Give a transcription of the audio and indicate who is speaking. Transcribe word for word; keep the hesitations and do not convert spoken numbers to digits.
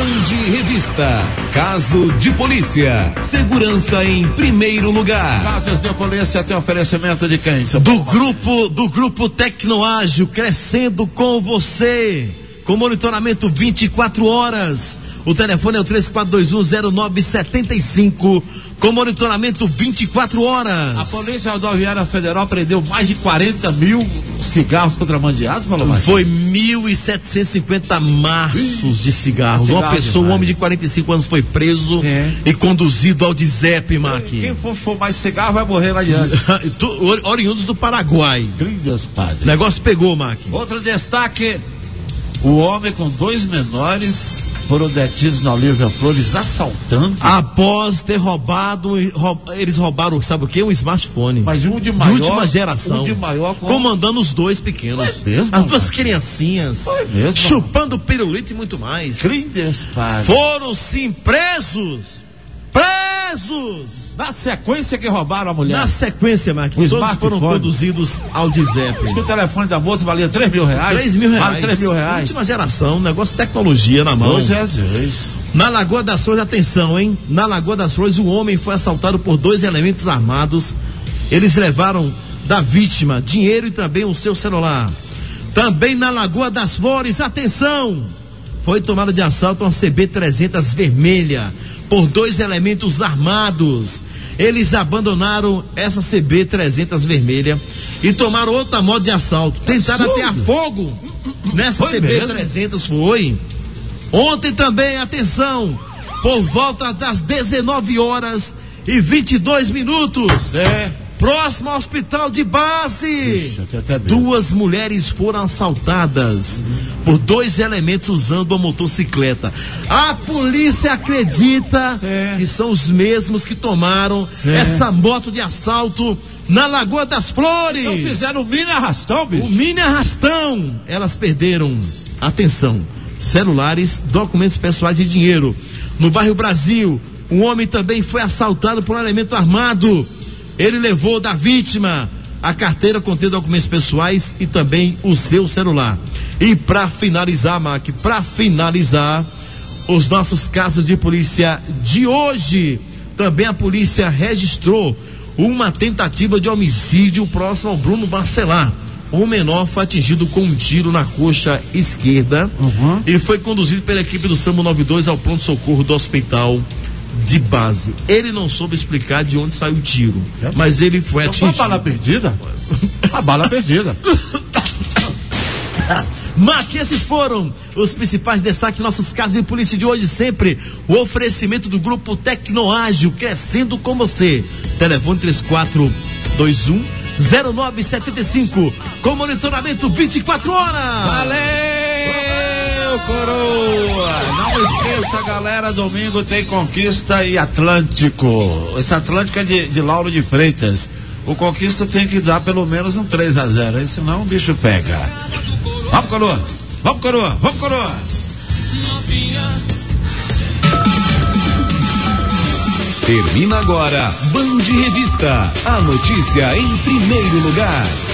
Speaker 1: Band Revista. Caso de polícia. Segurança em primeiro lugar.
Speaker 2: Casos de polícia tem oferecimento de quem?
Speaker 3: Do grupo, do grupo Tecnoágil, crescendo com você. Com monitoramento vinte e quatro horas. O telefone é o três quatro dois um zero nove sete cinco. Com monitoramento vinte e quatro horas.
Speaker 2: A Polícia Rodoviária Federal prendeu mais de quarenta mil cigarros contrabandeados, falou mais?
Speaker 3: Foi mil e setecentos e cinquenta maços de cigarros. Cigarro Uma pessoa, demais. um homem de quarenta e cinco anos foi preso é. e conduzido ao D Z E P, Mac.
Speaker 2: Quem for, for mais cigarro vai morrer lá adiante.
Speaker 3: Oriundos do Paraguai.
Speaker 2: Grindas, padre.
Speaker 3: O negócio pegou, Mac.
Speaker 2: Outro destaque: o homem com dois menores foram detidos na Olívia Flores assaltando.
Speaker 3: Após ter roubado, eles roubaram, sabe o que? Um smartphone.
Speaker 2: Mas um de maior.
Speaker 3: De última geração.
Speaker 2: Um de maior. Com...
Speaker 3: Comandando os dois pequenos.
Speaker 2: Foi mesmo,
Speaker 3: As duas cara? criancinhas.
Speaker 2: Foi mesmo.
Speaker 3: Chupando pirulito e muito mais.
Speaker 2: Grindes, pai.
Speaker 3: Foram sim presos. Presos!
Speaker 2: Na sequência que roubaram a mulher.
Speaker 3: Na sequência, Marquinhos. Todos foram conduzidos ao D Z E P.
Speaker 2: Diz que o telefone da moça valia três mil reais.
Speaker 3: três mil reais.
Speaker 2: Vale três mil reais.
Speaker 3: Última geração, negócio de tecnologia na mão.
Speaker 2: Hoje é Jesus.
Speaker 3: Na Lagoa das Flores, atenção, hein? Na Lagoa das Flores, um homem foi assaltado por dois elementos armados. Eles levaram da vítima dinheiro e também o seu celular. Também na Lagoa das Flores, atenção! Foi tomada de assalto uma C B trezentos vermelha por dois elementos armados. Eles abandonaram essa C B trezentos vermelha e tomaram outra moto de assalto. Tentaram atear fogo nessa foi C B trezentos, foi. Ontem também, atenção, por volta das dezenove horas e vinte e dois minutos.
Speaker 2: É.
Speaker 3: Próximo ao hospital de base,
Speaker 2: Ixi,
Speaker 3: duas mulheres foram assaltadas uhum. por dois elementos usando a motocicleta. A polícia acredita
Speaker 2: Sim.
Speaker 3: que são os mesmos que tomaram
Speaker 2: Sim.
Speaker 3: essa moto de assalto na Lagoa das Flores.
Speaker 2: Então fizeram o mini arrastão, bicho.
Speaker 3: O mini arrastão. Elas perderam, atenção, celulares, documentos pessoais e dinheiro. No bairro Brasil, um homem também foi assaltado por um elemento armado. Ele levou da vítima a carteira contendo documentos pessoais e também o seu celular. E para finalizar, Mac, para finalizar os nossos casos de polícia de hoje, também a polícia registrou uma tentativa de homicídio próximo ao Bruno Bacelar. O menor foi atingido com um tiro na coxa esquerda
Speaker 2: uhum.
Speaker 3: e foi conduzido pela equipe do SAMU noventa e dois ao pronto-socorro do hospital de base. Ele não soube explicar de onde saiu o tiro, é. mas ele foi
Speaker 2: então,
Speaker 3: atingido.
Speaker 2: Foi a bala perdida? A bala perdida.
Speaker 3: Mac, esses foram os principais destaques de nossos casos de polícia de hoje. Sempre o oferecimento do grupo Tecnoágil, crescendo com você. Telefone três quatro dois um zero nove sete cinco, com monitoramento vinte e quatro horas.
Speaker 2: Valeu, coroa! Não esqueça, galera, domingo tem Conquista e Atlântico. Esse Atlântico é de, de Lauro de Freitas. O Conquista tem que dar pelo menos um três a zero, aí senão o bicho pega. Vamos, coroa! Vamos, coroa! Vamos, coroa!
Speaker 1: Termina agora Band Revista, a notícia em primeiro lugar.